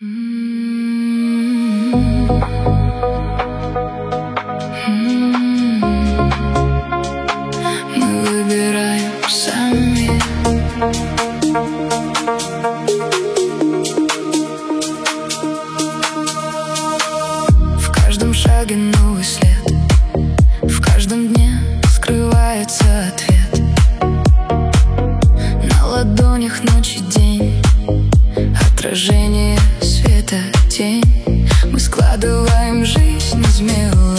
Мы выбираем сами. В каждом шаге новый след, в каждом дне скрывается ответ. На ладонях ночь и день, отражение света, тень. Мы складываем жизнь из мелочей.